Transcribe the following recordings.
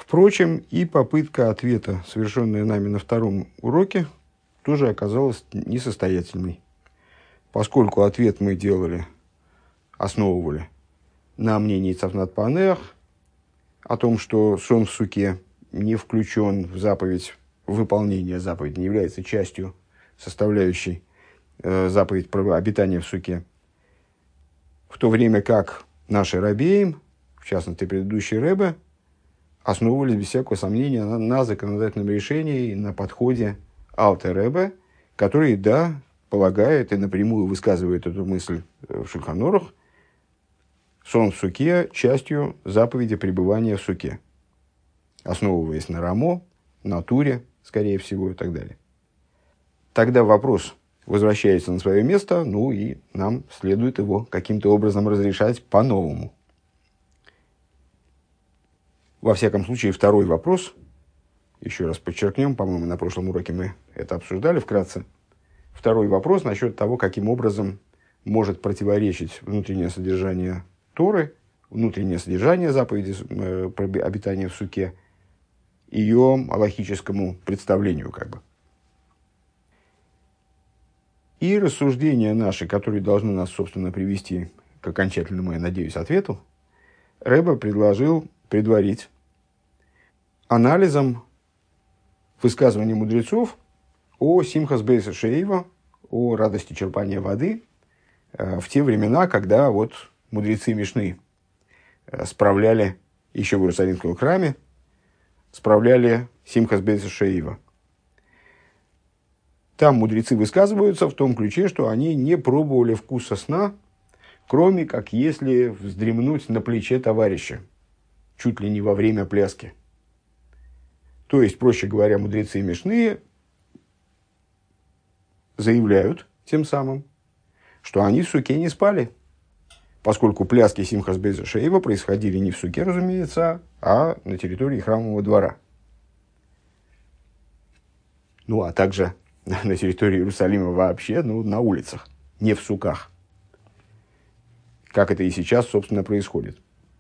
Впрочем, и попытка ответа, совершенная нами на втором уроке, тоже оказалась несостоятельной, поскольку ответ мы основывали на мнении Цафнат Панеах о том, что сон в суке не включен в заповедь, выполнение заповеди, не является частью, составляющей заповедь про обитание в суке, в то время как наши рабеим, в частности предыдущий Ребе, основывались без всякого сомнения на законодательном решении, на подходе Алтер Ребе, который, да, полагает и напрямую высказывает эту мысль в Шульхан Орух, сон в суке частью заповеди пребывания в суке, основываясь на Рамо, на Туре, скорее всего, и так далее. Тогда вопрос возвращается на свое место, ну и нам следует его каким-то образом разрешать по-новому. Во всяком случае, второй вопрос, еще раз подчеркнем, по-моему, на прошлом уроке мы это обсуждали вкратце. Второй вопрос насчет того, каким образом может противоречить внутреннее содержание Торы, внутреннее содержание заповеди обитания в суке, ее алахическому представлению, как бы. И рассуждения наши, которые должны нас, собственно, привести к окончательному, я надеюсь, ответу, Ребе предложил предварить анализом высказываний мудрецов о Симхас бейс шеива, о радости черпания воды в те времена, когда вот мудрецы Мишны справляли, еще в Иерусалимском храме, справляли Симхас бейс шеива. Там мудрецы высказываются в том ключе, что они не пробовали вкуса сна, кроме как если вздремнуть на плече товарища, чуть ли не во время пляски. То есть, проще говоря, мудрецы Мишны заявляют тем самым, что они в суке не спали, поскольку пляски Симхас бейс шеива происходили не в суке, разумеется, а на территории храмового двора. Ну, а также на территории Иерусалима вообще, на улицах, не в суках. Как это и сейчас, собственно, происходит.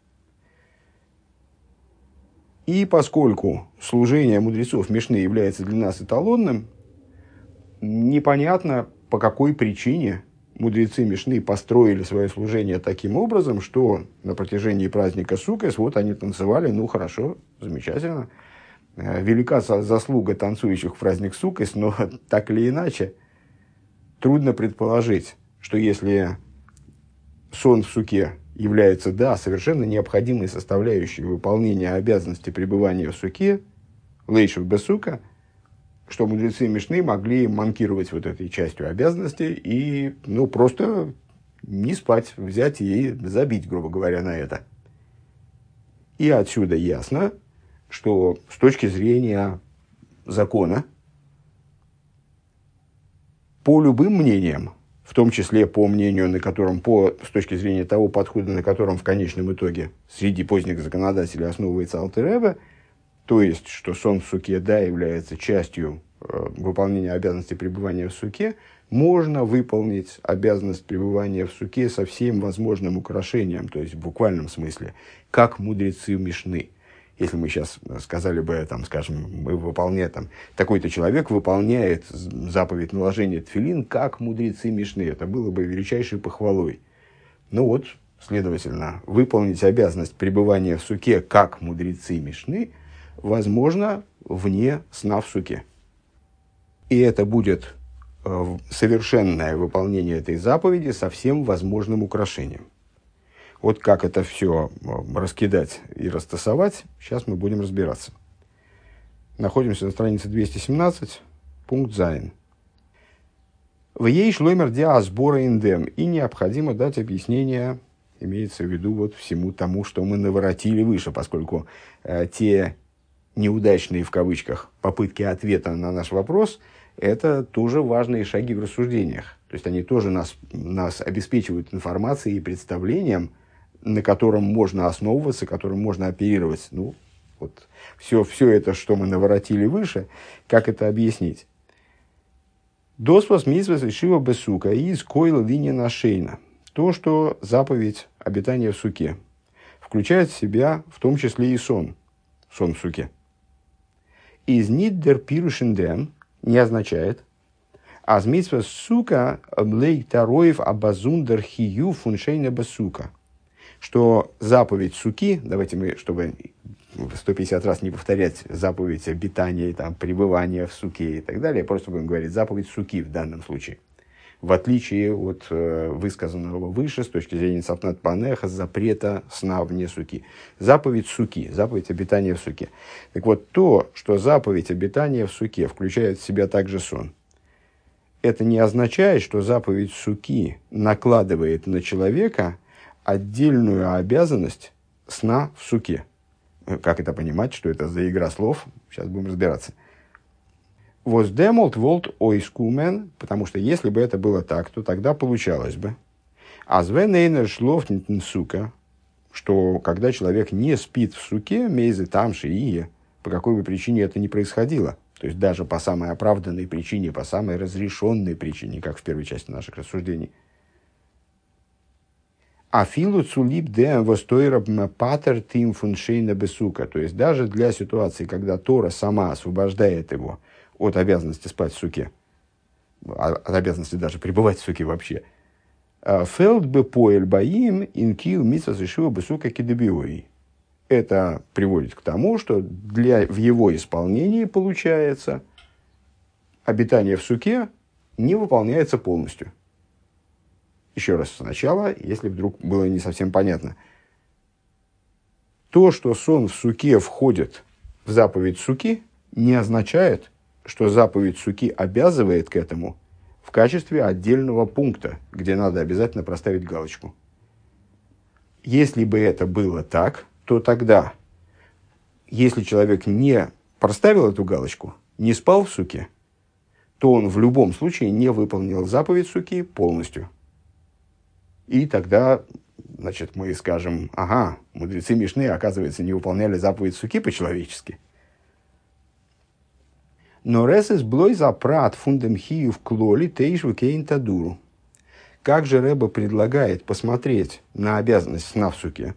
И поскольку служение мудрецов Мишны является для нас эталонным, непонятно, по какой причине мудрецы Мишны построили свое служение таким образом, что на протяжении праздника Суккот вот они танцевали, хорошо, замечательно. Велика заслуга танцующих в праздник Суккот, но так или иначе трудно предположить, что если сон в суке является, да, совершенно необходимой составляющей выполнения обязанности пребывания в суке, лейшев бесука, что мудрецы Мишны могли манкировать вот этой частью обязанности и, просто не спать, взять и забить, грубо говоря, на это. И отсюда ясно, что с точки зрения закона, по любым мнениям, в том числе по мнению, с точки зрения того подхода, на котором в конечном итоге среди поздних законодателей основывается Алтер Ребе, то есть, что сон в суке, да, является частью выполнения обязанности пребывания в суке, можно выполнить обязанность пребывания в суке со всем возможным украшением, то есть в буквальном смысле, как мудрецы Мишны. Если мы сейчас сказали бы, такой-то человек выполняет заповедь наложения тфилин, как мудрецы Мишны, это было бы величайшей похвалой. Следовательно, выполнить обязанность пребывания в суке, как мудрецы Мишны, возможно вне сна в суке. И это будет совершенное выполнение этой заповеди со всем возможным украшением. Вот как это все раскидать и растасовать, сейчас мы будем разбираться. Находимся на странице 217, пункт Зайн. В ей шлоймер диа сбора индем. И необходимо дать объяснение, имеется в виду всему тому, что мы наворотили выше, поскольку те неудачные, в кавычках, попытки ответа на наш вопрос, это тоже важные шаги в рассуждениях. То есть они тоже нас обеспечивают информацией и представлением, на котором можно основываться, которым можно оперировать. Все это, что мы наворотили выше, как это объяснить? Досвос митсвос решива бесука и из койла линия нашейна. То, что заповедь обитания в суке включает в себя в том числе и сон. сон в суке. Из ниддер пирушендем не означает, аз митсва сука блейк тароев абазундер хию фуншейна басука, что заповедь суки, давайте мы, чтобы 150 раз не повторять заповедь обитания, там, пребывания в суке и так далее, просто будем говорить заповедь суки в данном случае. В отличие от высказанного выше, с точки зрения Сафнат Панеха, запрета сна вне суки. Заповедь суки, заповедь обитания в суке. Так вот, то, что заповедь обитания в суке включает в себя также сон, это не означает, что заповедь суки накладывает на человека отдельную обязанность сна в суке. Как это понимать, что это за игра слов? Сейчас будем разбираться. Воздемолт волт ойскумен, потому что если бы это было так, то тогда получалось бы. Азвенейнер шлофнитн сука, что когда человек не спит в суке, мейзы тамши ие, по какой бы причине это ни происходило, то есть даже по самой оправданной причине, по самой разрешенной причине, как в первой части наших рассуждений. Афилу цулип де востойра патер тим фуншейна бесука, то есть даже для ситуации, когда Тора сама освобождает его от обязанности спать в суке, от обязанности даже пребывать в суке вообще. Фелд бы поэль баим инкил митсва зашива бесука кидебиои. Это приводит к тому, что в его исполнении, получается, обитание в суке не выполняется полностью. Еще раз сначала, если вдруг было не совсем понятно. То, что сон в суке входит в заповедь суки, не означает, что заповедь суки обязывает к этому в качестве отдельного пункта, где надо обязательно проставить галочку. Если бы это было так, то тогда, если человек не проставил эту галочку, не спал в суке, то он в любом случае не выполнил заповедь суки полностью. И тогда, значит, мы скажем, ага, мудрецы Мишны, оказывается, не выполняли заповедь суки по-человечески. Но ресес блой запрат фундем хию в клоли тейшву кейнтадуру. Как же Рэбе предлагает посмотреть на обязанность сна в суке?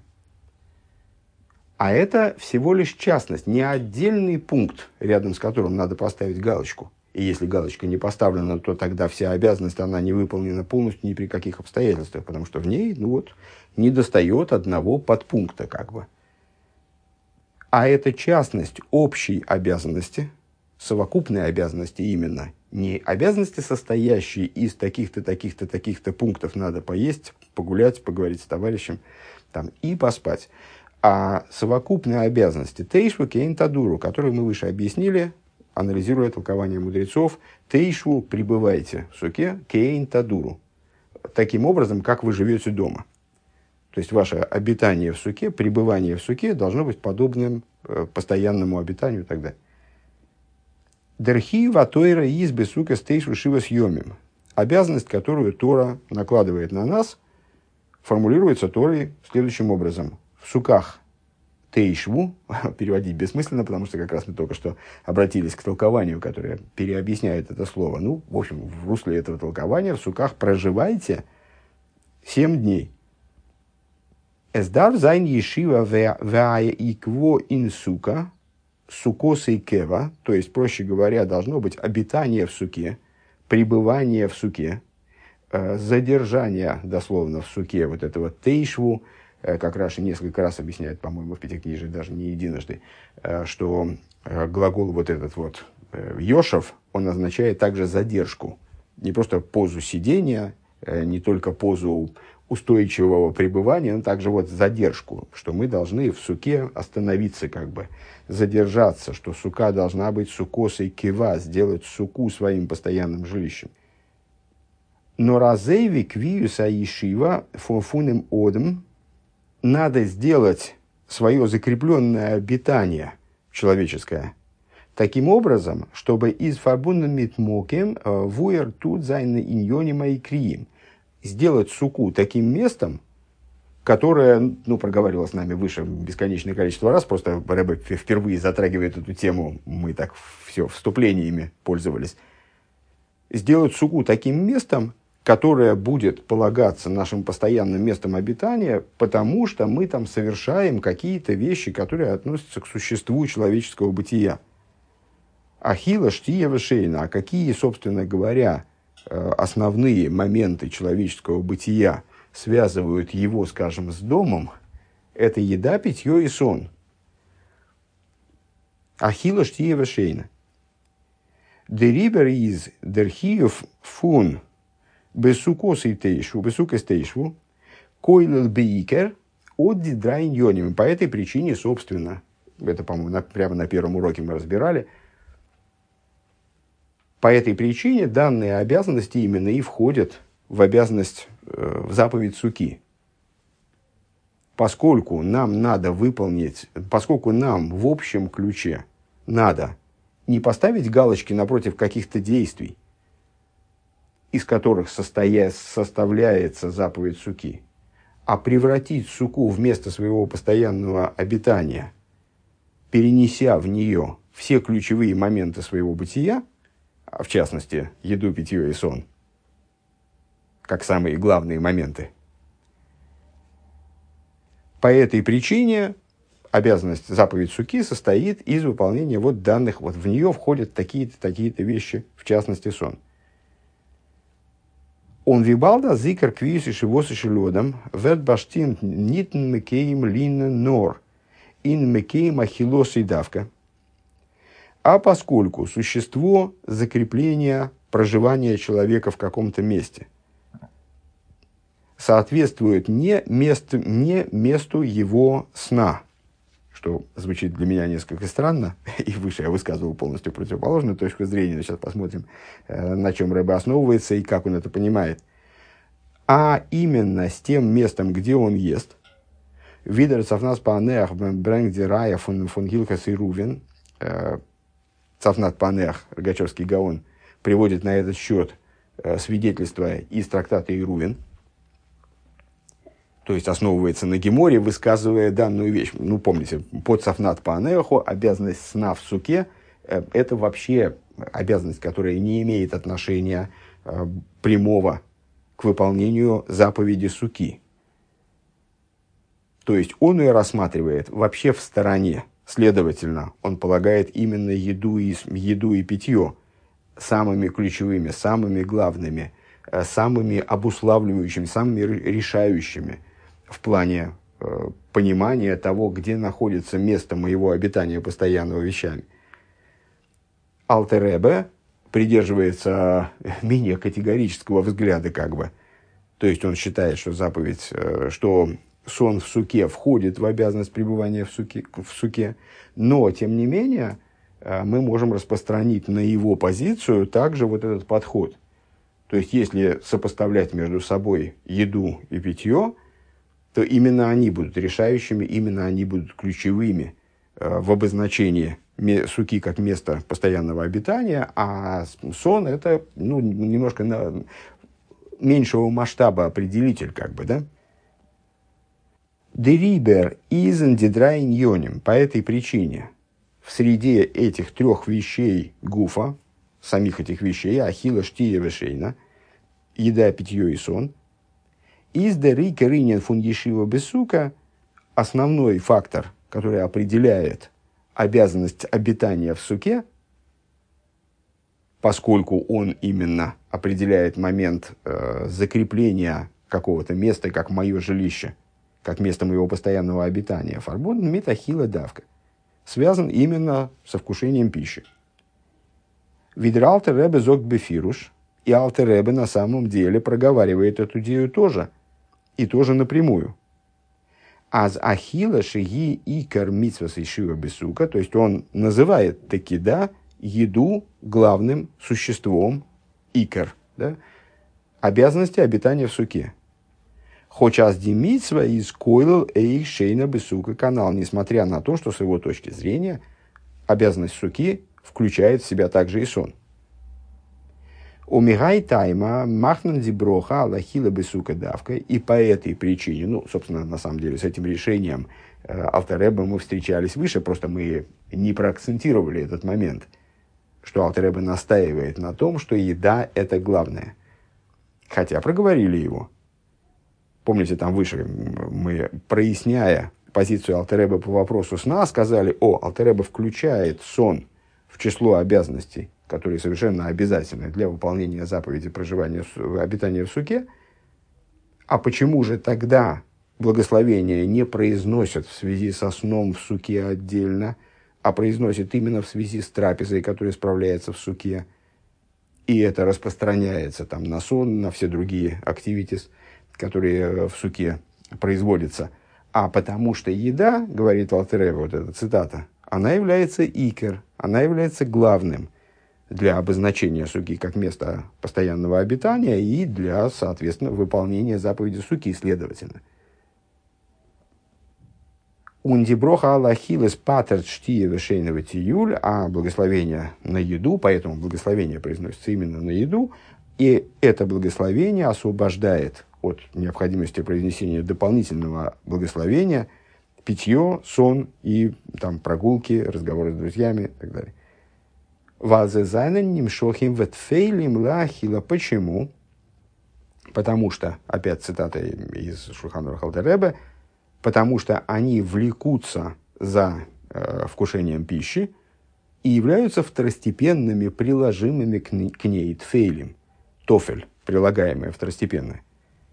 А это всего лишь частность, не отдельный пункт, рядом с которым надо поставить галочку. И если галочка не поставлена, то тогда вся обязанность, она не выполнена полностью ни при каких обстоятельствах, потому что в ней, недостает одного подпункта, как бы. А это частность общей обязанности, совокупной обязанности именно, не обязанности, состоящие из таких-то, таких-то, таких-то пунктов, надо поесть, погулять, поговорить с товарищем там, и поспать, а совокупные обязанности тейшву кейнтадуру, которую мы выше объяснили, анализируя толкование мудрецов, тейшву пребывайте в суке кейнтадуру, таким образом, как вы живете дома. То есть ваше обитание в суке, пребывание в суке должно быть подобным постоянному обитанию и так далее. Дерхи ватойра из бесука стейшу шива съемим. Обязанность, которую Тора накладывает на нас, формулируется Торой следующим образом. В суках тейшву, переводить бессмысленно, потому что как раз мы только что обратились к толкованию, которое переобъясняет это слово. В общем, в русле этого толкования в суках проживайте 7 дней. Эсдар зайн ешива вая икво ин сука, сукоса и кева, то есть, проще говоря, должно быть обитание в суке, пребывание в суке, задержание, дословно, в суке вот этого тейшву, как Раши несколько раз объясняет, по-моему, в Пятикнижии, даже не единожды, что глагол вот этот вот йошев, он означает также задержку, не просто позу сидения, не только позу устойчивого пребывания, но также вот задержку, что мы должны в суке остановиться, как бы задержаться, что сука должна быть сукосой кива, сделать суку своим постоянным жилищем. Но разейви квиюса ешива фунем одм, надо сделать свое закрепленное обитание человеческое таким образом, чтобы из фарбунным митмокем вуер тут зайны иньони мои криим, сделать суку таким местом, которое, проговаривалось с нами выше бесконечное количество раз, просто Рэбе впервые затрагивает эту тему, мы так все вступлениями пользовались, сделать суку таким местом, которая будет полагаться нашим постоянным местом обитания, потому что мы там совершаем какие-то вещи, которые относятся к существу человеческого бытия. Ахила, штия, вешейна. А какие, собственно говоря, основные моменты человеческого бытия связывают его, скажем, с домом? Это еда, питье и сон. Ахила, штия, вешейна. Дерибер из дерхиев фун бесукос и тейшву, койлел бейкер от дидрайньоним. По этой причине, собственно, это, по-моему, прямо на первом уроке мы разбирали, по этой причине данные обязанности именно и входят в обязанность, в заповедь суки. Поскольку нам надо выполнить, поскольку нам в общем ключе надо не поставить галочки напротив каких-то действий, из которых составляется заповедь суки, а превратить суку в место своего постоянного обитания, перенеся в нее все ключевые моменты своего бытия, в частности, еду, питье и сон, как самые главные моменты. По этой причине обязанность заповедь суки состоит из выполнения вот данных, вот в нее входят такие-то вещи, в частности, сон. Он вибалда зикр квиюс и шивос и шелодом верт баштин нитн мекеем лин нор ин мекеем ахилос и давка. А поскольку существо закрепления проживания человека в каком-то месте соответствует не месту его сна, что звучит для меня несколько странно, и выше я высказывал полностью противоположную точку зрения, сейчас посмотрим, на чем Рэбе основывается и как он это понимает, а именно с тем местом, где он ест. Видер цафнас паанеах брэнгди рая фон Гилхас и Рувен, Цафнат Панех, Рогачевский Гаон, приводит на этот счет свидетельства из трактата Ирувин, то есть основывается на Геморе, высказывая данную вещь. Ну, помните, под Цафнат Панеху обязанность сна в суке – это вообще обязанность, которая не имеет отношения прямого к выполнению заповеди суки. То есть он ее рассматривает вообще в стороне. Следовательно, он полагает именно еду и питье самыми ключевыми, самыми главными, самыми обуславливающими, самыми решающими в плане понимания того, где находится место моего обитания постоянного вещами. Алтер Ребе придерживается менее категорического взгляда, как бы. То есть он считает, что заповедь, что сон в суке входит в обязанность пребывания в суке, но, тем не менее, мы можем распространить на его позицию также вот этот подход. То есть, если сопоставлять между собой еду и питье, то именно они будут решающими, именно они будут ключевыми в обозначении суки как места постоянного обитания, а сон – это немножко меньшего масштаба определитель, как бы, да? Дерибер изен дидрайньоним. По этой причине в среде этих трех вещей гуфа, самих этих вещей, ахила, штия, вешейна, еда, питье и сон, из дери керинен фун ешива бесука, основной фактор, который определяет обязанность обитания в суке, поскольку он именно определяет момент закрепления какого-то места, как мое жилище, как место моего постоянного обитания, фарбон метахила давка, связан именно со вкушением пищи. Видер Алтер Ребе зог бефируш, и Алтер Ребе на самом деле проговаривает эту идею тоже, и тоже напрямую. Аз ахила шиги икар митсвас ишива бесука, то есть он называет таки, да, еду главным существом, икар, да, обязанности обитания в суке. Хочас димитсва из койлл эйх шейна бесука канал, несмотря на то, что с его точки зрения обязанность суки включает в себя также и сон. Умигай тайма махнан диброха алахила бесука давка, и по этой причине, собственно, на самом деле, с этим решением Алтер Ребе мы встречались выше, просто мы не проакцентировали этот момент, что Алтер Ребе настаивает на том, что еда – это главное. хотя проговорили его. Помните, там выше мы, проясняя позицию Алтер Ребе по вопросу сна, сказали: Алтер Ребе включает сон в число обязанностей, которые совершенно обязательны для выполнения заповеди проживания, обитания в суке. А почему же тогда благословение не произносят в связи со сном в суке отдельно, а произносят именно в связи с трапезой, которая справляется в суке, и это распространяется там на сон, на все другие activities, которые в суке производятся? А потому что еда, говорит Алтер Ребе, вот эта цитата, она является икер, она является главным для обозначения суки как места постоянного обитания и для, соответственно, выполнения заповеди суки, следовательно. Ундиброха аллахилес патерт штия вешейного тиюль, а благословение на еду, поэтому благословение произносится именно на еду, и это благословение освобождает от необходимости произнесения дополнительного благословения питье, сон и там, прогулки, разговоры с друзьями и так далее. Почему? Потому что, опять цитата из Шульхан Арух Алтер Ребе, потому что они влекутся за вкушением пищи и являются второстепенными, приложимыми к ней тфейлим, тофель, прилагаемое второстепенное.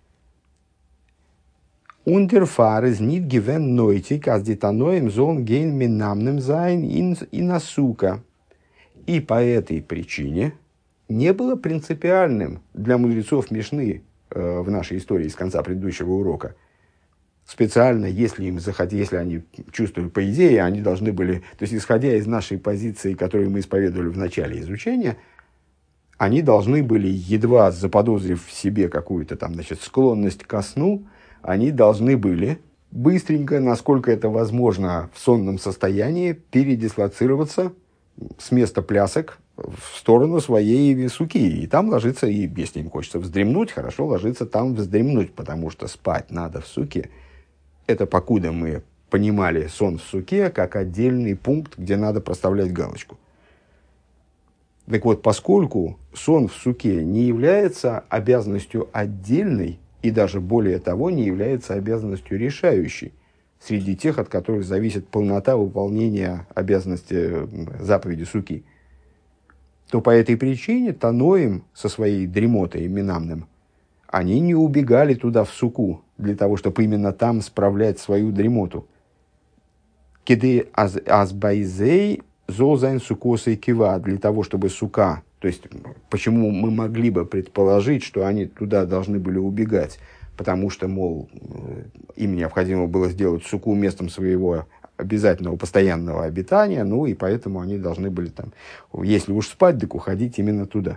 Unterfahr ist nicht gewähnt nötig, als die Tanoim sollen gehen mit Namnem sein in Асука. И по этой причине не было принципиальным для мудрецов Мишны в нашей истории с конца предыдущего урока. Специально, если они чувствовали, по идее, они должны были, то есть исходя из нашей позиции, которую мы исповедовали в начале изучения, они должны были, едва заподозрив в себе какую-то там, склонность ко сну, они должны были быстренько, насколько это возможно в сонном состоянии, передислоцироваться с места плясок в сторону своей суки. И там ложиться, и если им хочется вздремнуть, хорошо ложиться там вздремнуть, потому что спать надо в суке. Это покуда мы понимали сон в суке как отдельный пункт, где надо проставлять галочку. Так вот, поскольку сон в суке не является обязанностью отдельной, и даже более того, не является обязанностью решающей среди тех, от которых зависит полнота выполнения обязанности заповеди суки, то по этой причине Таноим со своей дремотой Минамным, они не убегали туда в суку для того, чтобы именно там справлять свою дремоту. Кеды азбайзей золзайн сукосой кива, для того, чтобы сука, то есть почему мы могли бы предположить, что они туда должны были убегать, потому что, мол, им необходимо было сделать суку местом своего обязательного постоянного обитания, ну и поэтому они должны были там, если уж спать, так уходить именно туда.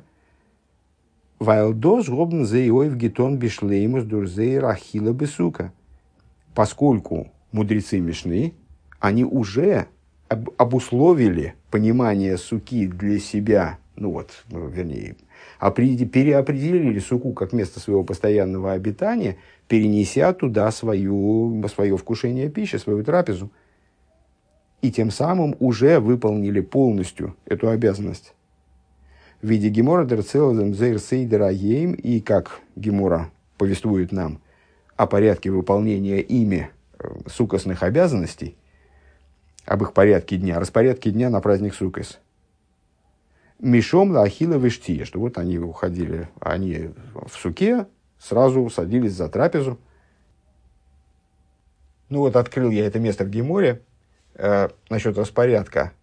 Поскольку мудрецы Мишны, они уже обусловили понимание суки для себя, переопределили суку как место своего постоянного обитания, перенеся туда свое вкушение пищи, свою трапезу. И тем самым уже выполнили полностью эту обязанность. В виде Гемора дерцелзем зейр сейдер аейм, и как Гемора повествует нам о порядке выполнения ими суккосных обязанностей, об их порядке дня, распорядке дня на праздник Суккос. Мишом лахила вештия, что вот они уходили, они в суке сразу садились за трапезу. Открыл я это место в Геморе. Насчет распорядка.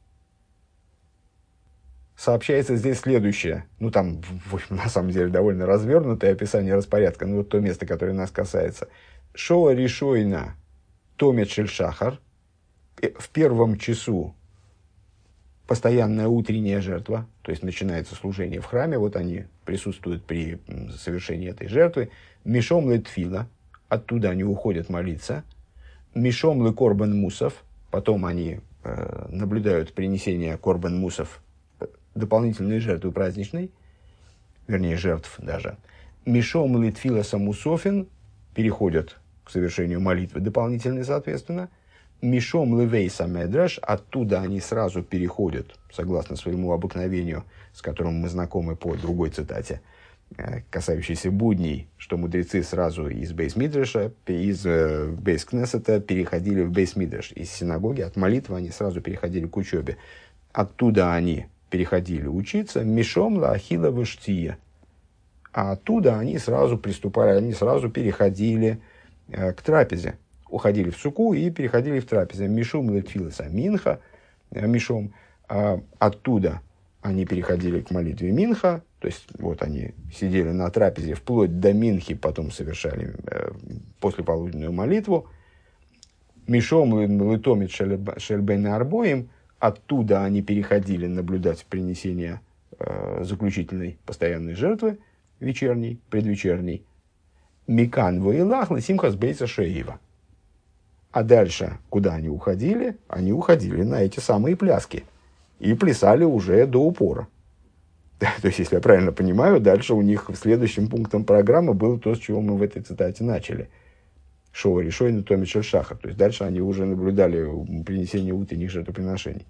Сообщается здесь следующее. Там, в общем, на самом деле, довольно развернутое описание распорядка. То место, которое нас касается. Шоа решойна томет шельшахар. В первом часу постоянная утренняя жертва, то есть начинается служение в храме, вот они присутствуют при совершении этой жертвы. Мишом ле тфила, оттуда они уходят молиться. Мишом ле корбан мусов, потом они наблюдают принесение корбан мусов, дополнительные жертвы праздничной, вернее жертв даже. Мишом ле тфила самусофин, переходят к совершению молитвы дополнительной, соответственно. Мишом левейса медраш, оттуда они сразу переходят, согласно своему обыкновению, с которым мы знакомы по другой цитате, касающийся будней, что мудрецы сразу из бейс-мидраша, из бейс-кнесета переходили в бейс-мидраш. Из синагоги, от молитвы они сразу переходили к учебе. Оттуда они переходили учиться мишом лахила вештия. А оттуда они сразу приступали, они сразу переходили к трапезе. Уходили в суку и переходили в трапезе. Мишум летфиласа минха, мишом. Оттуда они переходили к молитве минха. То есть, вот они сидели на трапезе вплоть до минхи, потом совершали послеполуденную молитву. Мишом летомит шельбейна арбоим. Оттуда они переходили наблюдать принесение заключительной постоянной жертвы, вечерней, предвечерней. Микан воилах ласимхас бейса шеива. А дальше, куда они уходили? Они уходили на эти самые пляски. И плясали уже до упора. То есть, если я правильно понимаю, дальше у них следующим пунктом программы было то, с чего мы в этой цитате начали. Шоу решой на томе шельшаха. То есть, дальше они уже наблюдали принесение утренних жертвоприношений.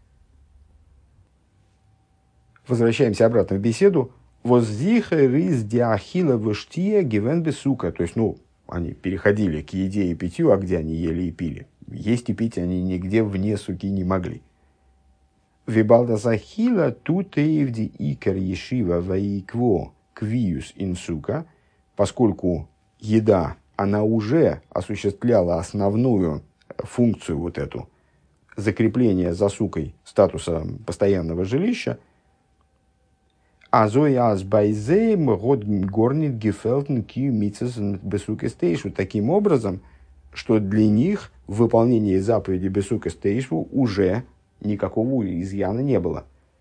Возвращаемся обратно в беседу. Воздиха рис диахила выштия гивен бесука. То есть, они переходили к еде и питью, а где они ели и пили? Есть и пить они нигде вне суки не могли. Вибалда захила тут эвди икер ешива ваикво квиюс инсука, поскольку еда, она уже осуществляла основную функцию вот эту, закрепление за сукой статуса постоянного жилища, азояс байзейм год горнит гефелтен кью митцес бесуке стейшу, таким образом, что для них в выполнении заповеди бесуке стейшу уже никакого изъяна не было.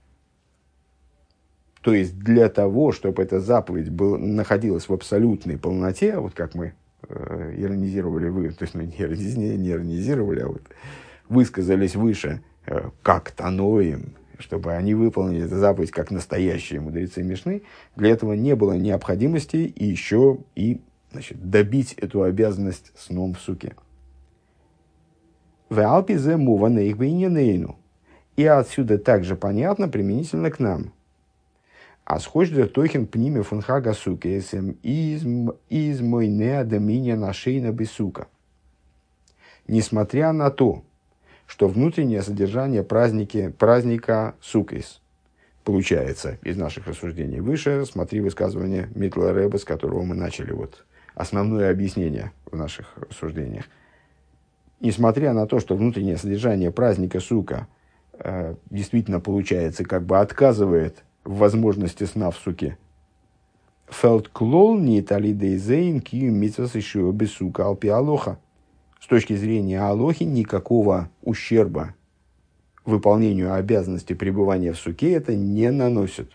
То есть, для того, чтобы эта заповедь находилась в абсолютной полноте, вот как мы иронизировали, то есть, не иронизировали, а вот высказались выше, как таноим, чтобы они выполнили эту заповедь как настоящие мудрецы Мишны, для этого не было необходимости и еще и добить эту обязанность сном в суке. И отсюда также понятно применительно к нам. А схождер тохен пниме фунхага суке из мойнеа доминия нашейна бесука. Несмотря на то, что внутреннее содержание праздника сукейс получается из наших рассуждений выше, смотри высказывание Митла Ребе, с которого мы начали основное объяснение в наших рассуждениях. Несмотря на то, что внутреннее содержание праздника сука действительно получается, как бы отказывает в возможности сна в суке. Фелдклол не талидейзейн кию митцвас еще без сука алпи алоха. С точки зрения алохи никакого ущерба выполнению обязанности пребывания в суке это не наносит.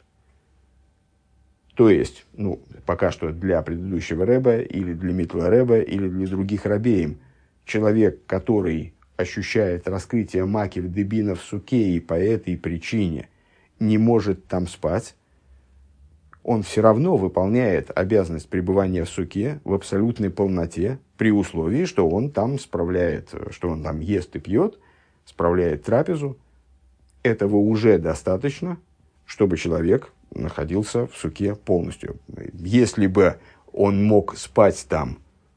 То есть, пока что для предыдущего Ребе, или для Митла Ребе, или для других рабеим, человек, который ощущает раскрытие макив дебина в суке и по этой причине не может там спать, он все равно выполняет обязанность пребывания в суке в абсолютной полноте, при условии, что он там справляет, что он там ест и пьет, справляет трапезу. Этого уже достаточно, чтобы человек находился в суке полностью. Если бы он мог спать там,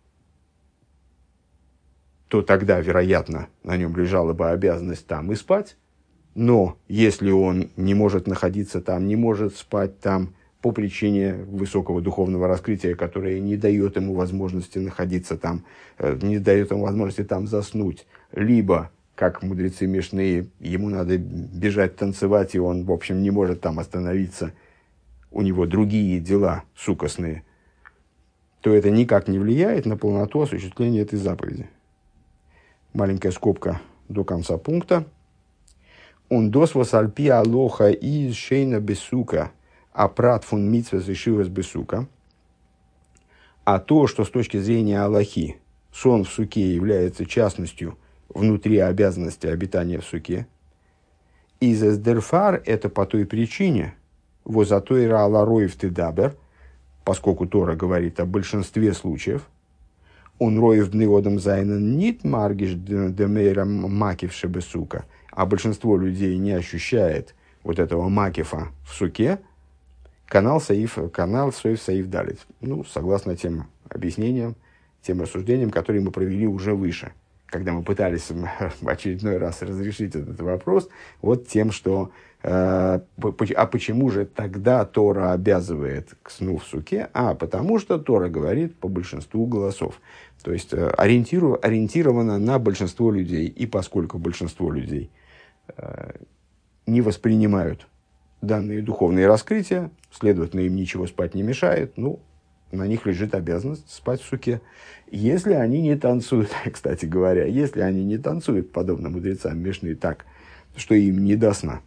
то тогда, вероятно, на нем лежала бы обязанность там и спать. Но если он не может находиться там, не может спать там по причине высокого духовного раскрытия, которое не дает ему возможности находиться там, не дает ему возможности там заснуть, либо, как мудрецы Мишны, ему надо бежать танцевать, и он, в общем, не может там остановиться, у него другие дела сукосные, то это никак не влияет на полноту осуществления этой заповеди. Маленькая скобка до конца пункта. Он досвос альпи алоха из шейна бесука, а прат фун митцвас и шивас бесука. А то, что с точки зрения алахи сон в суке является частностью внутри обязанности обитания в суке, из эсдерфар это по той причине, возатойра алароев тедабер, поскольку Тора говорит о большинстве случаев, он роев днеодом зайнен нит маргиш демейра макивше бесука, а большинство людей не ощущает вот этого макифа в суке, канал Соев Саиф Далит. Ну, согласно тем объяснениям, тем рассуждениям, которые мы провели уже выше, когда мы пытались в очередной раз разрешить этот вопрос, вот тем, что почему же тогда Тора обязывает к сну в суке? Потому что Тора говорит по большинству голосов. То есть ориентирована на большинство людей. И поскольку большинство людей не воспринимают данные духовные раскрытия, следовательно, им ничего спать не мешает, на них лежит обязанность спать в суке. Если они не танцуют, кстати говоря, если они не танцуют, подобно мудрецам Мишны, так, что им не до сна.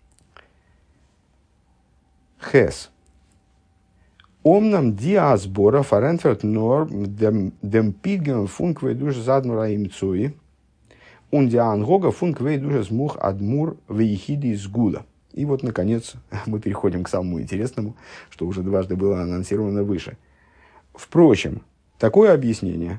Хес. Омнам диасбора фарентферт нор дем пидген функвей душ задмура им цуи und die Angога функвей душ смух адмур вейхиди сгула. И вот, наконец, мы переходим к самому интересному, что уже дважды было анонсировано выше. Впрочем, такое объяснение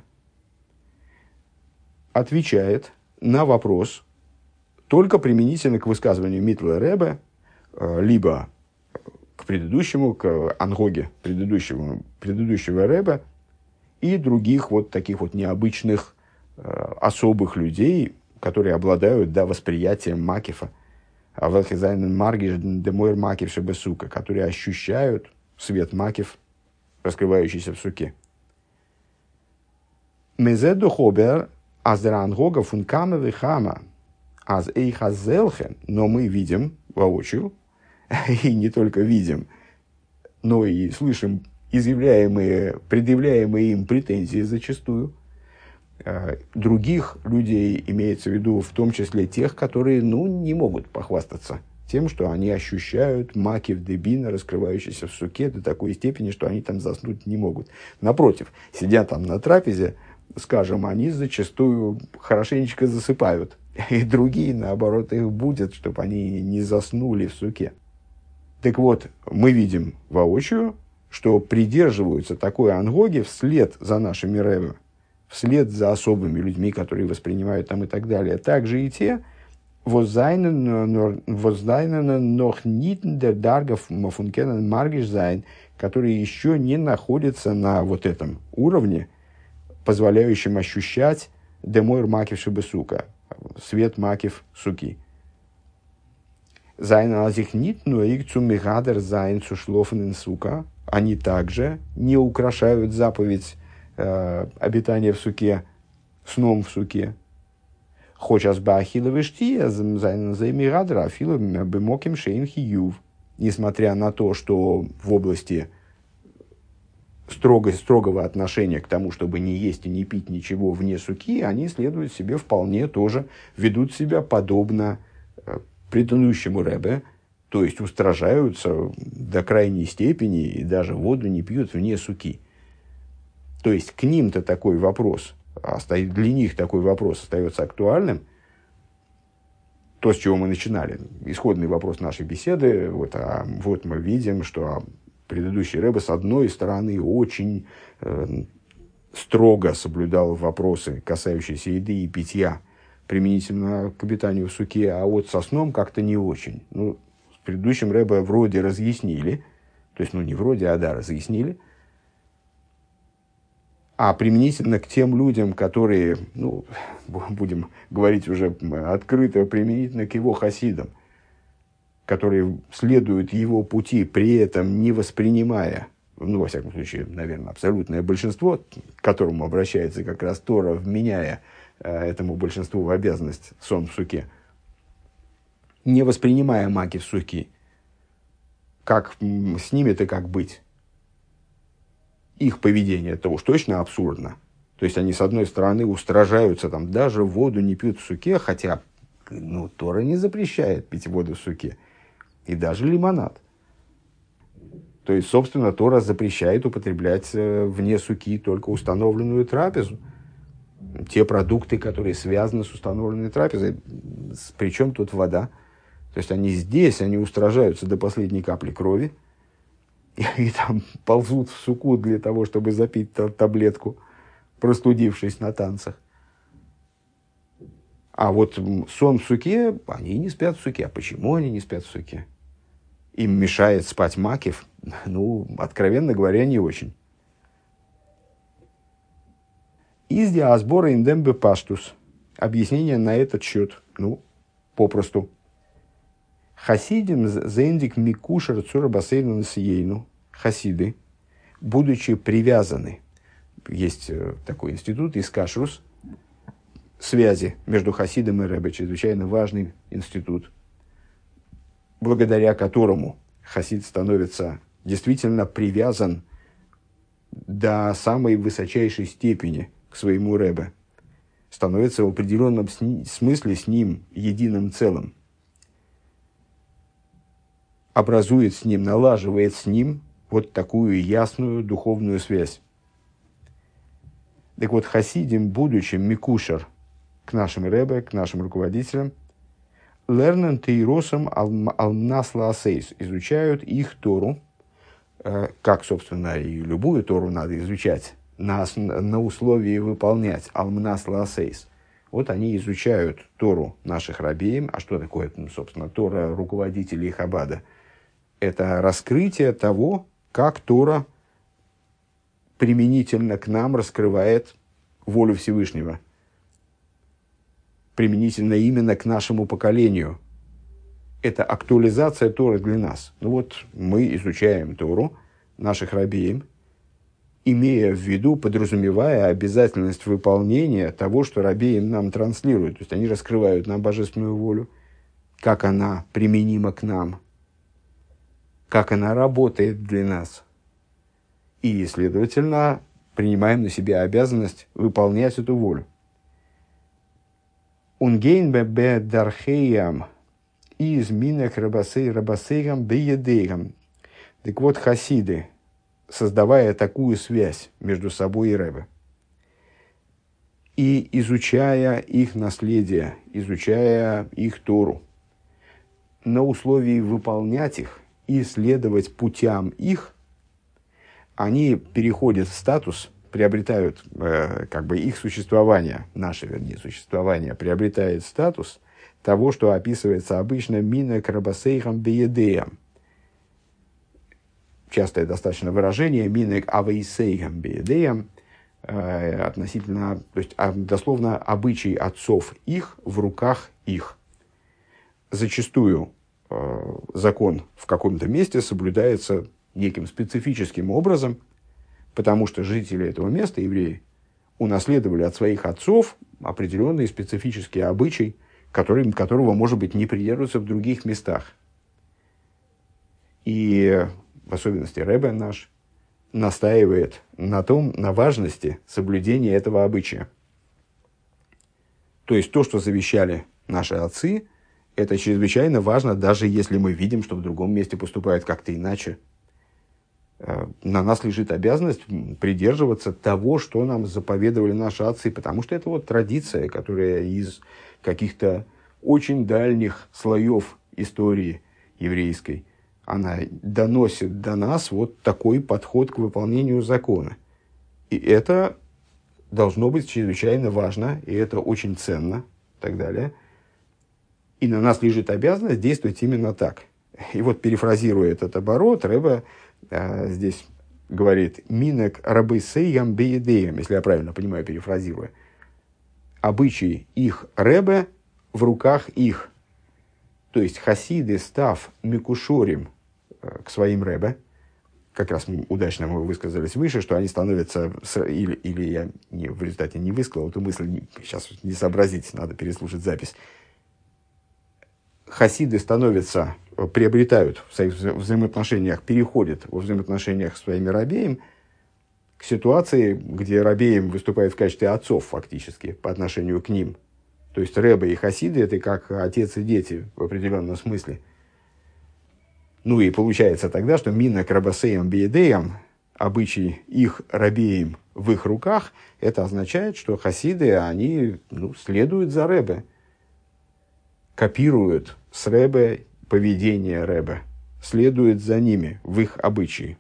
отвечает на вопрос только применительно к высказыванию Митла Ребе, либо к предыдущему, к ангоге предыдущего Ребе и других вот таких вот необычных особых людей, которые обладают восприятием макифа, которые ощущают свет макиф, раскрывающийся в суке. Мезеду хобер аздерангога функама вихама аз эйхазелхен, но мы видим воочию, и не только видим, но и слышим предъявляемые им претензии зачастую других людей, имеется в виду в том числе тех, которые не могут похвастаться тем, что они ощущают макив дебина, раскрывающийся в суке до такой степени, что они там заснуть не могут. Напротив, сидя там на трапезе, скажем, они зачастую хорошенечко засыпают, и другие, наоборот, их будят, чтобы они не заснули в суке. Так вот, мы видим воочию, что придерживаются такой ангоги вслед за нашими ребе, вслед за особыми людьми, которые воспринимают там и так далее. Также и те, которые еще не находятся на вот этом уровне, позволяющем ощущать демойр макив шебесука, свет макив суки. Они также не украшают заповедь обитания в суке сном в суке. Несмотря на то, что в области строгого отношения к тому, чтобы не есть и не пить ничего вне суки, они следуют себе вполне тоже, ведут себя подобно предыдущему ребе, то есть устражаются до крайней степени и даже воду не пьют вне суки. То есть к ним-то такой вопрос, для них такой вопрос остается актуальным. То, с чего мы начинали, исходный вопрос нашей беседы, вот мы видим, что предыдущий ребе с одной стороны очень строго соблюдал вопросы, касающиеся еды и питья, применительно к обитанию в суке, а вот со сном как-то не очень. С предыдущим ребе вроде разъяснили, то есть, не вроде, разъяснили, а применительно к тем людям, которые, будем говорить уже открыто, применительно к его хасидам, которые следуют его пути, при этом не воспринимая, во всяком случае, наверное, абсолютное большинство, к которому обращается как раз Тора, вменяя этому большинству в обязанность сон в суке, не воспринимая маки в суки, как с ними-то как быть? Их поведение, это уж точно абсурдно. То есть, они, с одной стороны, устражаются, даже воду не пьют в суке, хотя Тора не запрещает пить воду в суке. И даже лимонад. То есть, собственно, Тора запрещает употреблять вне суки только установленную трапезу. Те продукты, которые связаны с установленной трапезой. Причем тут вода? То есть, они устражаются до последней капли крови. И там ползут в суку для того, чтобы запить таблетку, простудившись на танцах. А вот сон в суке, они не спят в суке. А почему они не спят в суке? им мешает спать Макев, ну, откровенно говоря, не очень. Из диасбора индембе паштус. Объяснение на этот счет, ну, попросту. Хасидим зендик микушер цура басейну насиейну. Хасиды, будучи привязаны, есть такой институт, искашрус, связи между хасидом и ребе, чрезвычайно важный институт, благодаря которому хасид становится действительно привязан до самой высочайшей степени к своему ребе, становится в определенном смысле с ним единым целым, образует с ним, налаживает с ним вот такую ясную духовную связь. Так вот, хасидим, будучи микушер к нашим ребе, к нашим руководителям, лернен тейросом алмнасла асейс, изучают их Тору, как, собственно, и любую Тору надо изучать, на условии выполнять алмнасла асейс. Вот они изучают Тору наших рабеим. А что такое, собственно, Тора руководителей Хаббада? Это раскрытие того, как Тора применительно к нам раскрывает волю Всевышнего. Применительно именно к нашему поколению. Это актуализация Торы для нас. Ну вот мы изучаем Тору наших рабеим, имея в виду, подразумевая обязательность выполнения того, что рабеим нам транслируют. То есть они раскрывают нам божественную волю, как она применима к нам, как она работает для нас. И, следовательно, принимаем на себя обязанность выполнять эту волю. Унгейн бе дархеям из минек рабасейгам беедейгам. Так вот, хасиды, создавая такую связь между собой и ребе, и изучая их наследие, изучая их Тору, на условии выполнять их и следовать путям их, они переходят в статус, приобретают их существование, наше, вернее, существование, приобретает статус того, что описывается обычно минек рабасейгам беедеям. Частое достаточно выражение «минек авейсейгам беедеям» относительно, то есть дословно обычай отцов их в руках их. Зачастую закон в каком-то месте соблюдается неким специфическим образом, потому что жители этого места, евреи, унаследовали от своих отцов определенный специфический обычай, которого, может быть, не придерживаются в других местах. И в особенности Ребе наш настаивает на важности соблюдения этого обычая. То есть то, что завещали наши отцы, это чрезвычайно важно, даже если мы видим, что в другом месте поступают как-то иначе. На нас лежит обязанность придерживаться того, что нам заповедовали наши отцы, потому что это вот традиция, которая из каких-то очень дальних слоев истории еврейской, она доносит до нас вот такой подход к выполнению закона. И это должно быть чрезвычайно важно, и это очень ценно, и так далее. И на нас лежит обязанность действовать именно так. И вот, перефразируя этот оборот, Ребе здесь говорит «минек рабысейям беедеям», если я правильно понимаю, перефразируя. Обычаи их Ребе в руках их. То есть хасиды, став микушорим к своим Ребе, как раз удачно мы высказались выше, что они становятся, или я в результате не высказал эту мысль, сейчас не сообразить, надо переслушать запись. Хасиды приобретают в своих взаимоотношениях, переходят во взаимоотношениях с своими рабеем к ситуации, где рабеем выступает в качестве отцов фактически по отношению к ним. То есть Ребе и хасиды – это как отец и дети в определенном смысле. Ну и получается тогда, что минек рабасеям беедеям, обычай их рабеем в их руках, это означает, что хасиды, они следуют за Ребе, копируют с Ребе поведение Ребе, следуют за ними в их обычаи.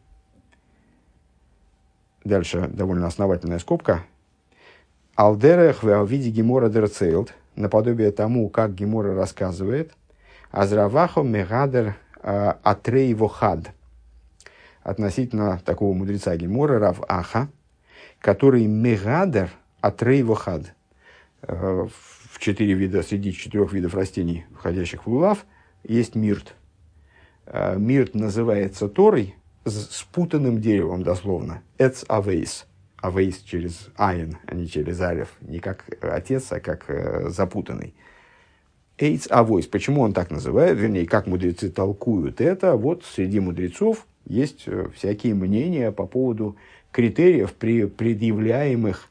Дальше довольно основательная скобка. Алдерех веалвиди гемора дерцейлд, наподобие тому, как Гемора рассказывает, Азравахо мегадер Атрей Вохад, относительно такого мудреца Гемора Рав Аха, который мегадер Атрей Вохад. В 4 вида, среди 4 видов растений, входящих в лулав, есть мирт. Мирт называется Торой спутанным деревом, дословно. Эц авейс. Авейс через айн, а не через алев. Не как отец, а как запутанный. Эйц авойс. Почему он так называет? Вернее, как мудрецы толкуют это? Вот среди мудрецов есть всякие мнения по поводу критериев, предъявляемых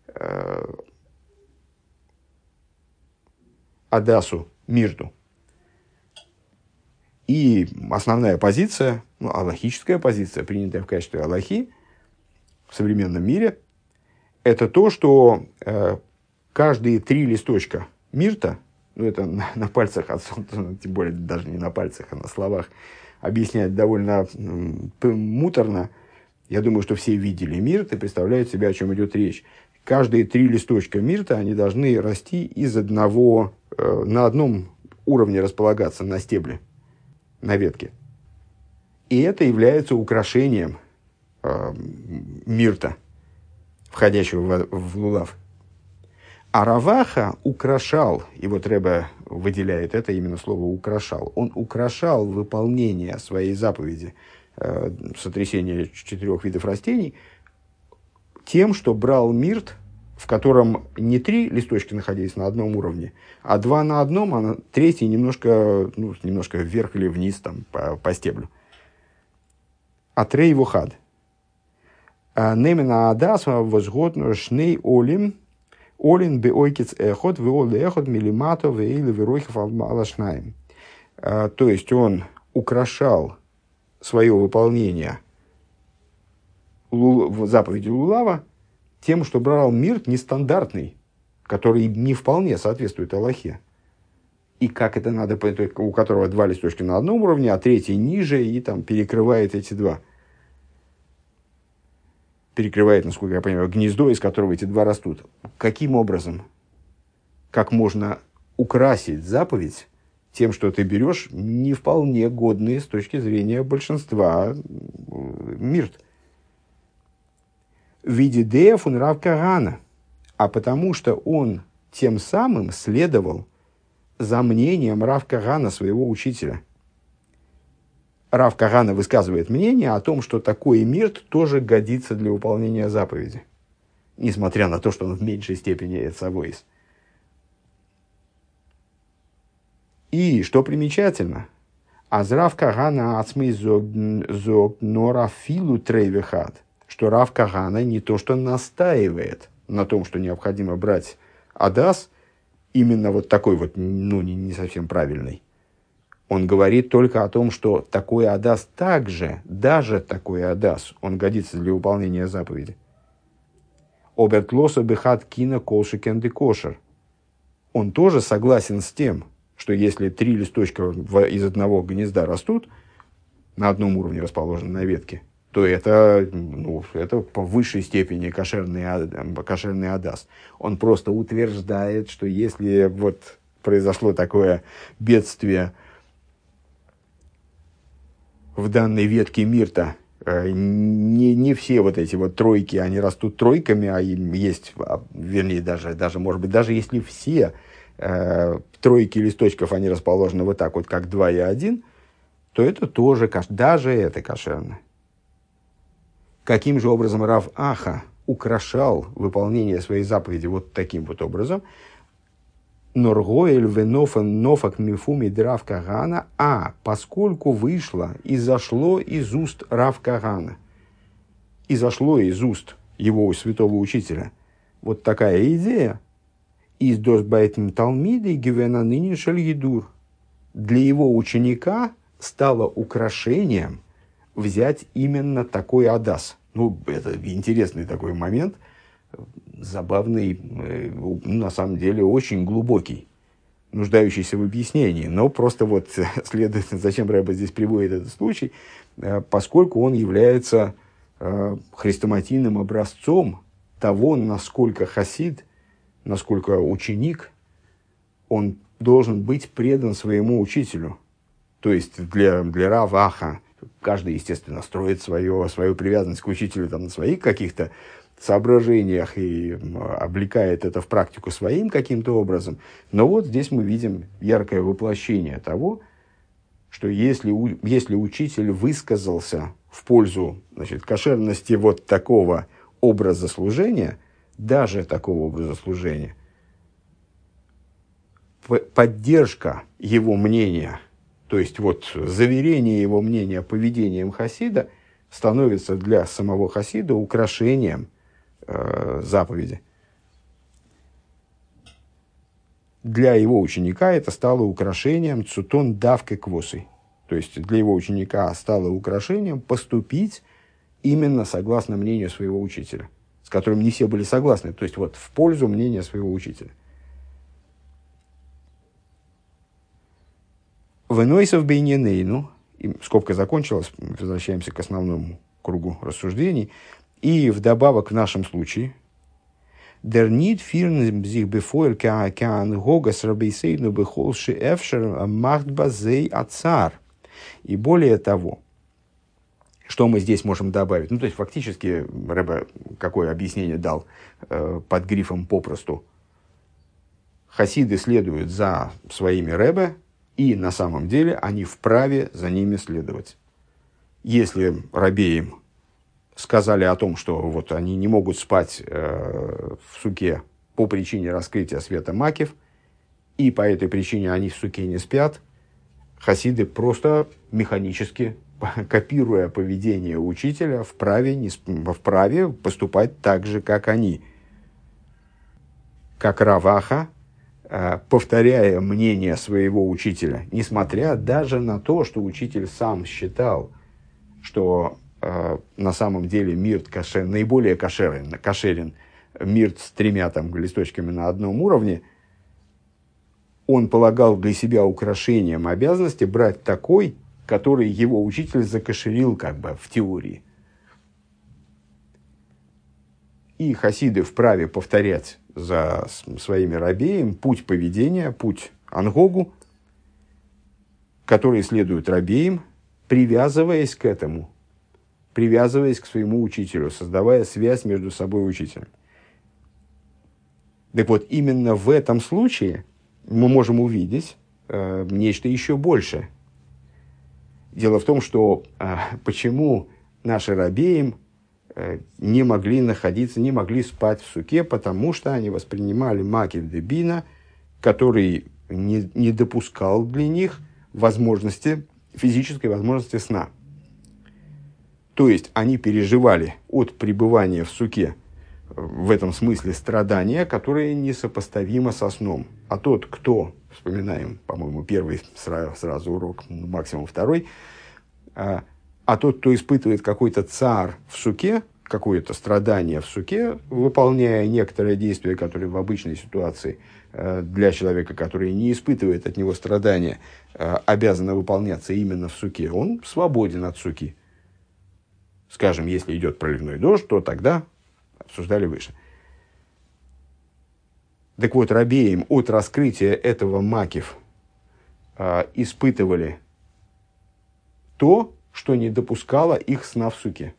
Адасу, мирту. И основная позиция, аллахическая позиция, принятая в качестве аллахи в современном мире, это то, что каждые 3 листочка мирта, это на пальцах, тем более даже не на пальцах, а на словах, объяснять довольно муторно. Я думаю, что все видели мирт и представляют себе, о чем идет речь. Каждые 3 листочка мирта, они должны расти на одном уровне располагаться на стебле, на ветке. И это является украшением мирта, входящего в лулав. А Раваха украшал, и вот Ребе выделяет это именно слово «украшал», он украшал выполнение своей заповеди сотрясения 4 видов растений тем, что брал мирт, в котором не 3 листочка находились на одном уровне, а 2 на одном, а 3 немножко вверх или вниз там, по стеблю. Атрей Вохад. Немена Адас возгодно шней олим, олин беойкиц эхот, веол эхот милимато вейлы веройхов алашнаем. То есть он украшал свое выполнение заповеди лулава тем, что брал мирт нестандартный, который не вполне соответствует Аллахе. И как это надо, у которого 2 листочка на одном уровне, а 3 ниже, и там перекрывает эти 2. Перекрывает, насколько я понимаю, гнездо, из которого эти 2 растут. Каким образом? Как можно украсить заповедь тем, что ты берешь не вполне годные с точки зрения большинства мирт? В виде дея фун Рав Кагана, а потому что он тем самым следовал за мнением Рав Кагана, своего учителя. Рав Кагана высказывает мнение о том, что такой мирт тоже годится для выполнения заповеди, несмотря на то, что он в меньшей степени эцавойс. И, что примечательно, аз Рав Кагана ацмей зог норафилу трейвехат, что Рав Кагана не то что настаивает на том, что необходимо брать адас, именно вот такой вот, не совсем правильный. Он говорит только о том, что такой адас также, даже такой адас, он годится для выполнения заповеди. Обертлоса бехат кина колшикен де кошер. Он тоже согласен с тем, что если 3 листочка из одного гнезда растут, на одном уровне расположены на ветке, то это по высшей степени кошерный адас. Он просто утверждает, что если вот произошло такое бедствие в данной ветке мирта, не все вот эти вот тройки, они растут тройками, а им есть, вернее, даже может быть, даже если все тройки листочков, они расположены вот так вот, как 2 и 1, то это тоже, даже это кошерно. Каким же образом Рав Аха украшал выполнение своей заповеди вот таким вот образом? Норгоэль венофан нофак мифуми драв Кагана, поскольку вышло и зашло из уст Рав Кагана, и зашло из уст его святого учителя вот такая идея, из досбайтен талмиды гивена ныне шальедур, для его ученика стало украшением взять именно такой адас. Это интересный такой момент, забавный, на самом деле очень глубокий, нуждающийся в объяснении. Но просто вот следует, зачем Ребе здесь приводит этот случай, поскольку он является хрестоматийным образцом того, насколько хасид, насколько ученик, он должен быть предан своему учителю. То есть для Раваха каждый, естественно, строит свою привязанность к учителю там, на своих каких-то соображениях и облекает это в практику своим каким-то образом. Но вот здесь мы видим яркое воплощение того, что если учитель высказался в пользу, значит, кошерности вот такого образа служения, даже такого образа служения, поддержка его мнения, то есть вот заверение его мнения поведением хасида становится для самого хасида украшением заповеди. Для его ученика это стало украшением цутон давкой квосой. То есть для его ученика стало украшением поступить именно согласно мнению своего учителя, с которым не все были согласны. То есть вот в пользу мнения своего учителя. Венойсов бейненейну, скобка закончилась, возвращаемся к основному кругу рассуждений, и вдобавок в нашем случае, der nit firn sich befeuer kein Gogas Рабейсейну бехолши эфшер махт базей ацар. И более того, что мы здесь можем добавить? Ну, то есть, фактически, Ребе какое объяснение дал под грифом «попросту». Хасиды следуют за своими Ребе, и на самом деле они вправе за ними следовать. Если рабеям сказали о том, что вот они не могут спать в суке по причине раскрытия света макев, и по этой причине они в суке не спят, хасиды просто механически, копируя поведение учителя, вправе поступать так же, как они. Как Раваха, повторяя мнение своего учителя, несмотря даже на то, что учитель сам считал, что на самом деле мир наиболее кошерен мир с 3 там, листочками на одном уровне, он полагал для себя украшением обязанности брать такой, который его учитель закошерил как бы в теории. И хасиды вправе повторять за своими рабеями путь поведения, путь ангогу, который следует рабеям, привязываясь к этому, привязываясь к своему учителю, создавая связь между собой и учителем. Так вот, именно в этом случае мы можем увидеть нечто еще большее. Дело в том, что почему наши рабеям не могли находиться, не могли спать в суке, потому что они воспринимали макив дебина, который не допускал для них физической возможности сна. То есть они переживали от пребывания в суке в этом смысле страдания, которое несопоставимо со сном. А тот, кто, вспоминаем, по-моему, первый сразу урок, максимум второй, а тот, кто испытывает какой-то цар в суке, какое-то страдание в суке, выполняя некоторые действия, которые в обычной ситуации для человека, который не испытывает от него страдания, обязаны выполняться именно в суке, он свободен от суки. Скажем, если идет проливной дождь, то тогда обсуждали выше. Так вот, рабеям от раскрытия этого макив испытывали то, что не допускало их сна в суке.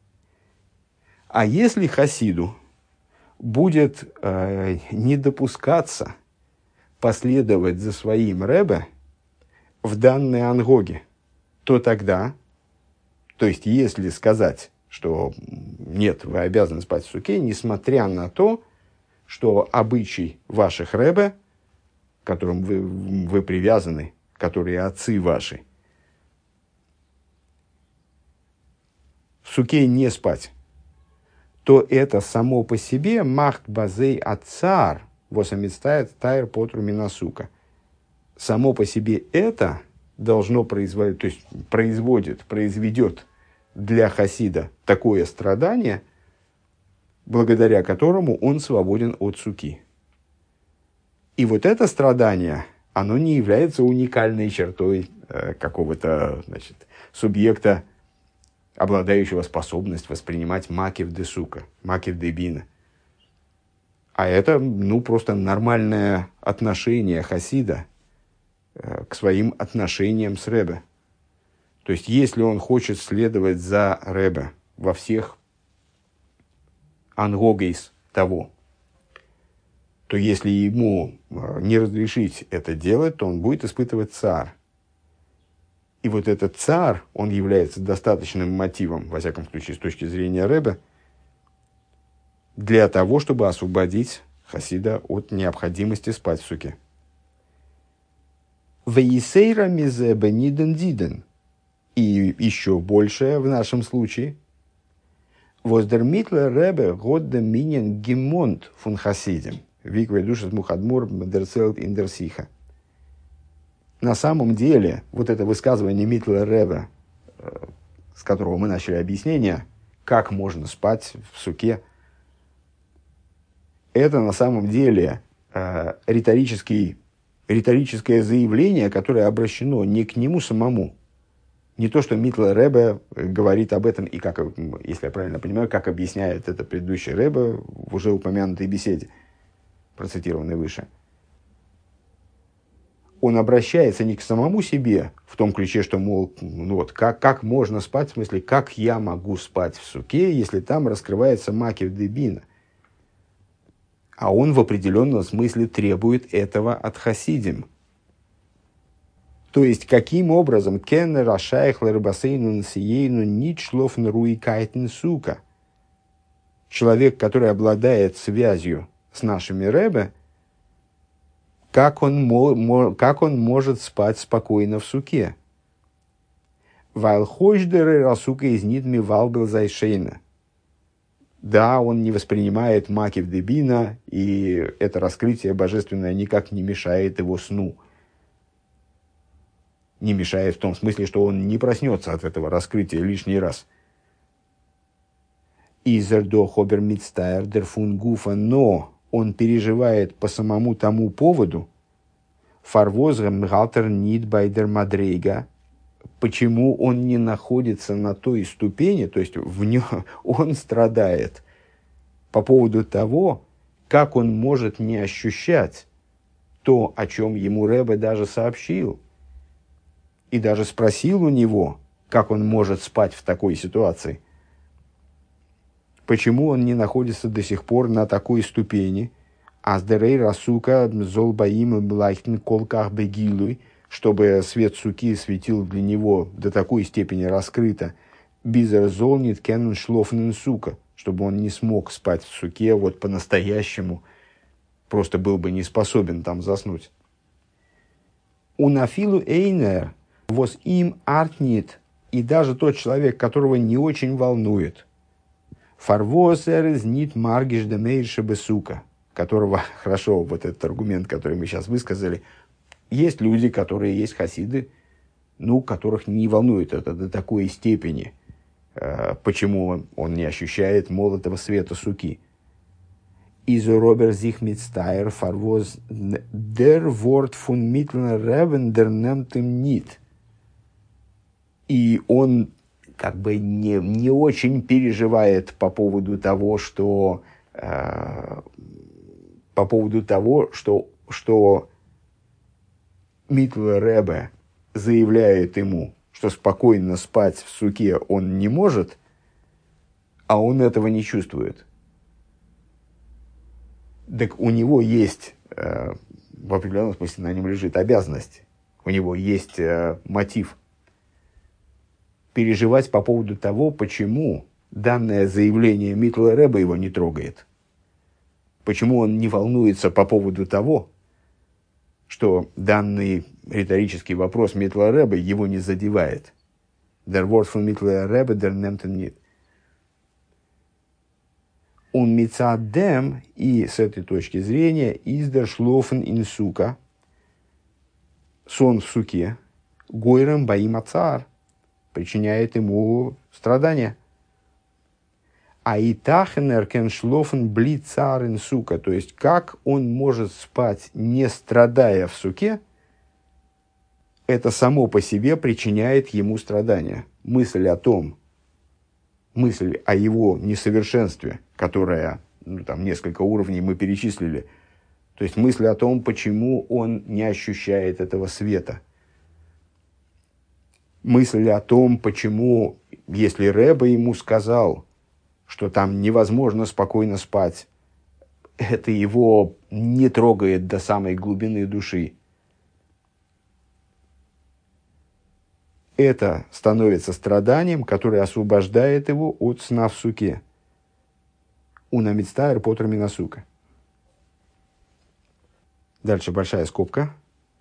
А если хасиду будет не допускаться последовать за своим ребе в данной ангоге, то тогда, то есть если сказать, что нет, вы обязаны спать в суке, несмотря на то, что обычай ваших ребе, к которым вы привязаны, которые отцы ваши, в суке не спать, то это само по себе махт базей ацар восамистает тайр потру минасука. Само по себе это должно производить, то есть произведет для хасида такое страдание, благодаря которому он свободен от суки. И вот это страдание, оно не является уникальной чертой какого-то, субъекта, обладающего способностью воспринимать макив де сука, макив де бина. А это, просто нормальное отношение хасида к своим отношениям с Ребе. То есть, если он хочет следовать за Ребе во всех ангогейс того, то если ему не разрешить это делать, то он будет испытывать цар. И вот этот цар, он является достаточным мотивом, во всяком случае, с точки зрения Ребе, для того, чтобы освободить хасида от необходимости спать в суке. Вейсейра мизе бениден диден. И еще большее в нашем случае. Воздермитле Ребе годде минен гемонт фун хасидем. Викве душет мухадмур дерцелт индерсиха. На самом деле, вот это высказывание Митла Ребе, с которого мы начали объяснение, как можно спать в суке, это на самом деле риторическое заявление, которое обращено не к нему самому. Не то, что Митла Ребе говорит об этом, и как, если я правильно понимаю, как объясняет это предыдущий Ребе в уже упомянутой беседе, процитированной выше. Он обращается не к самому себе, в том ключе, что, мол, ну вот, как можно спать, в смысле, как я могу спать в суке, если там раскрывается макив дебина. А он в определенном смысле требует этого от хасидим. То есть, каким образом кен рашайхлер бассейну нсиейну ничлов нруикайтен сука. Человек, который обладает связью с нашими Ребе, как он может спать спокойно в суке? Вайлхойдеры расука из нидми валбел зайшейна. Да, он не воспринимает макив дебина, и это раскрытие божественное никак не мешает его сну. Не мешает в том смысле, что он не проснется от этого раскрытия лишний раз. Изердо хобер митстайр дерфун гуфа, но он переживает по самому тому поводу, фарвозгем галтер нит байдер мадрейга, почему он не находится на той ступени, то есть в нем он страдает по поводу того, как он может не ощущать то, о чем ему Ребе даже сообщил, и даже спросил у него, как он может спать в такой ситуации. Почему он не находится до сих пор на такой ступени, аздерей расука золбаим блахтен колках бегилуй, чтобы свет суки светил для него до такой степени раскрыто, бизер золнит кеннен шлофнен сука, чтобы он не смог спать в суке вот по-настоящему, просто был бы не способен там заснуть. Унафилу эйнер воз им артнит, и даже тот человек, которого не очень волнует, фарвозер из нит маргиш демейрше бесука, которого, хорошо, вот этот аргумент, который мы сейчас высказали, есть люди, которые есть хасиды, ну, которых не волнует это до такой степени, почему он не ощущает молотого света суки. Изо робер зих митстайр фарвоз дер ворд фун митлен ревен дер немтем нит. И он как бы не очень переживает по поводу того, что Митла Ребе заявляет ему, что спокойно спать в суке он не может, а он этого не чувствует. Так у него есть, в определенном смысле на нем лежит обязанность, у него есть мотив переживать по поводу того, почему данное заявление Митла Ребе его не трогает. Почему он не волнуется по поводу того, что данный риторический вопрос Митла Ребе его не задевает. Der Wort von Митла Ребе, der nimmt ihn nicht. Он мицадем, и с этой точки зрения, из der Schlofen in Сука, сон в суке, гойрем баим ацар, причиняет ему страдания. А и тахенер кен шлофен бли царен сука, то есть как он может спать, не страдая в суке, это само по себе причиняет ему страдания. Мысль о его несовершенстве, которая, там несколько уровней мы перечислили, То есть мысль о том, почему он не ощущает этого света. Мысль о том, почему, если Ребе ему сказал, что там невозможно спокойно спать, это его не трогает до самой глубины души. Это становится страданием, которое освобождает его от сна в суке. Унамицтайр потр минасука. Дальше большая скобка.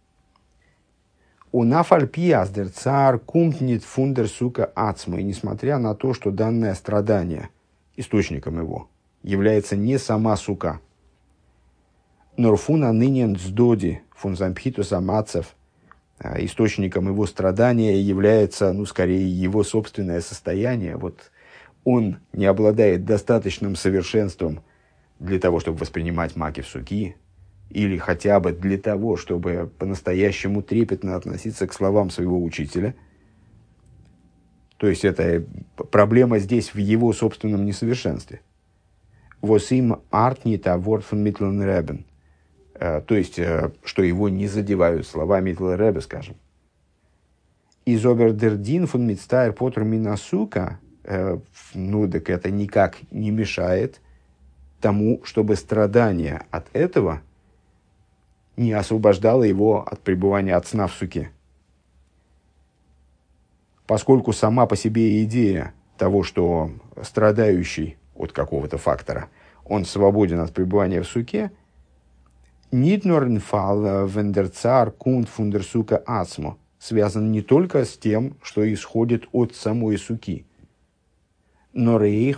Унафальпиаздер цар кумтнит фундер сука ацма. И несмотря на то, что данное страдание источником его является не сама сука. Норфуна нынен сдоди фунзампхитус амацев. Источником его страдания является, скорее, его собственное состояние. Вот он не обладает достаточным совершенством для того, чтобы воспринимать макив суки, или хотя бы для того, чтобы по-настоящему трепетно относиться к словам своего учителя. То есть, это проблема здесь в его собственном несовершенстве. «Восим артнита ворд фон Митлен Ребен». То есть, что его не задевают слова Митлен Ребе, скажем. «Из обердердин фон Мицтайр потр минасука». Так это никак не мешает тому, чтобы страдание от этого не освобождало его от пребывания от сна в суке. Поскольку сама по себе идея того, что страдающий от какого-то фактора, он свободен от пребывания в суке, нитнорнфал вендерцар кунт фундерсука ацмо, связан не только с тем, что исходит от самой суки, но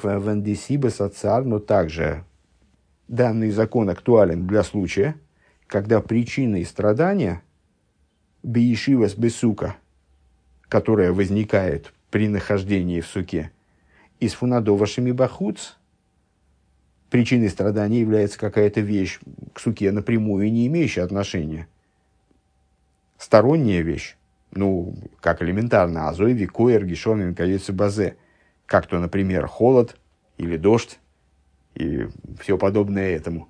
также данный закон актуален для случая, когда причиной страдания бейшивас бесука, которая возникает при нахождении в суке, из фунадовашими бахуц, причиной страдания является какая-то вещь к суке напрямую не имеющая отношения. Сторонняя вещь, как элементарно, азой викоэр гишомин каюцы базе, как то, например, холод или дождь и все подобное этому.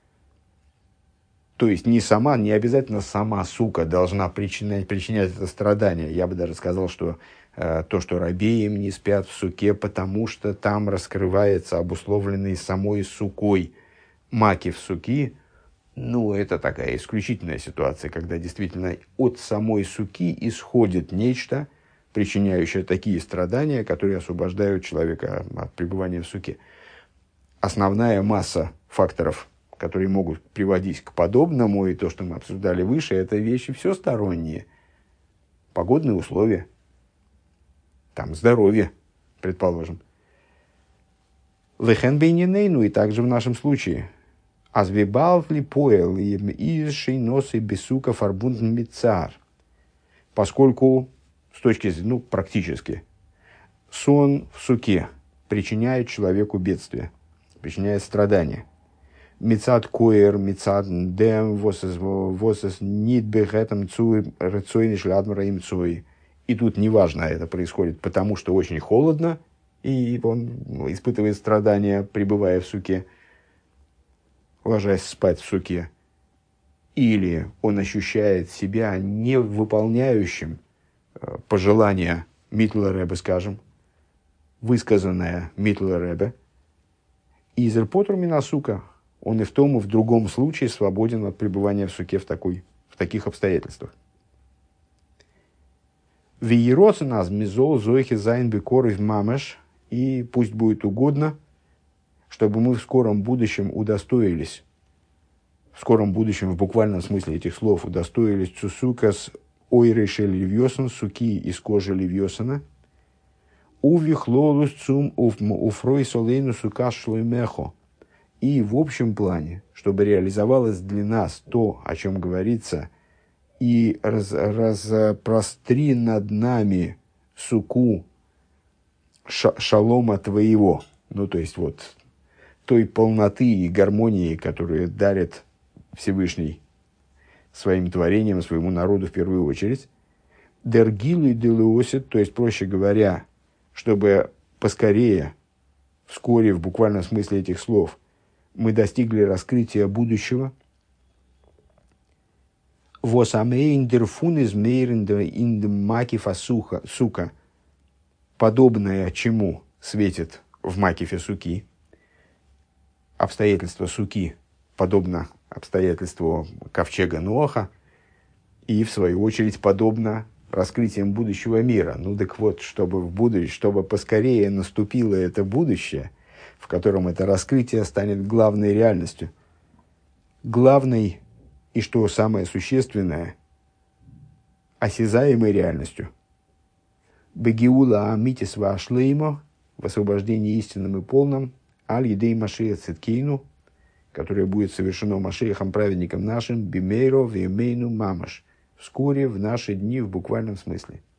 То есть не обязательно сама сука должна причинять это страдание. Я бы даже сказал, что то, что рабеям не спят в суке, потому что там раскрывается обусловленный самой сукой макив суки, это такая исключительная ситуация, когда действительно от самой суки исходит нечто, причиняющее такие страдания, которые освобождают человека от пребывания в суке. Основная масса факторов, которые могут приводить к подобному, и то, что мы обсуждали выше, это вещи все сторонние. Погодные условия, здоровье, предположим. Лехен бейнинейну, и также в нашем случае. Азвибалвли поэл и шейносы бесука фарбунден мицар. Поскольку, с точки зрения, практически, сон в суке причиняет человеку бедствие, причиняет страдания. Мицад коэр, мицад дэм, восэс нит бэхэтам цуй, рэцойни шлядмара им цуй. И тут неважно, это происходит потому, что очень холодно, и он испытывает страдания, пребывая в суке, ложась спать в суке. Или он ощущает себя не выполняющим пожелания Митла Ребе, скажем, высказанное Митла Ребе, из Эрпотру Минасука, он и в том, и в другом случае свободен от пребывания в суке в таких обстоятельствах. Виероц нас мизол зоихи зайн бекорив мамеш, и пусть будет угодно, чтобы мы в скором будущем удостоились, в скором будущем в буквальном смысле этих слов удостоились цусукас ойреши ливьосан, суки из кожи ливьосана, увихлолус цум уфрой солейну сука шлоймехо. И в общем плане, чтобы реализовалось для нас то, о чем говорится, и распростри над нами суку шалома твоего, то есть той полноты и гармонии, которую дарит Всевышний своим творением, своему народу в первую очередь, дергилу и делуосит, то есть, проще говоря, чтобы поскорее, вскоре, в буквальном смысле этих слов, мы достигли раскрытия будущего, Was amейн дерфун из мейрен ин макифа сука, подобное чему светит в макифе суки, обстоятельства суки подобно обстоятельству ковчега Ноаха, и в свою очередь подобно раскрытиям будущего мира. Ну так вот, чтобы поскорее наступило это будущее, в котором это раскрытие станет главной реальностью, главной и, что самое существенное, осязаемой реальностью. Бегиула амитис вашлеймо, в освобождении истинным и полным, аль-едей машия циткейну, которое будет совершено Машиахом, праведником нашим, бимейро веймейну мамаш, вскоре, в наши дни, в буквальном смысле.